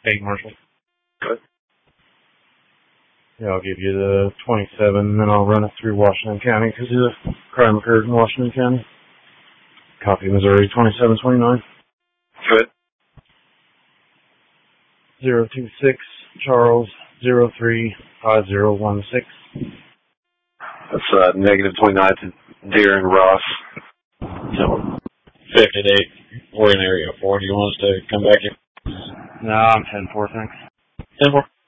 State Marshal. Good. Yeah, I'll give you the 27, and then I'll run it through Washington County because the crime occurred in Washington County. Copy Missouri 2729. Good. 026 Charles 035016. That's negative 29 to Darren Ross. So 58. We're in area 4. Do you want us to come back here? No, I'm 10-4, thanks. 10-4.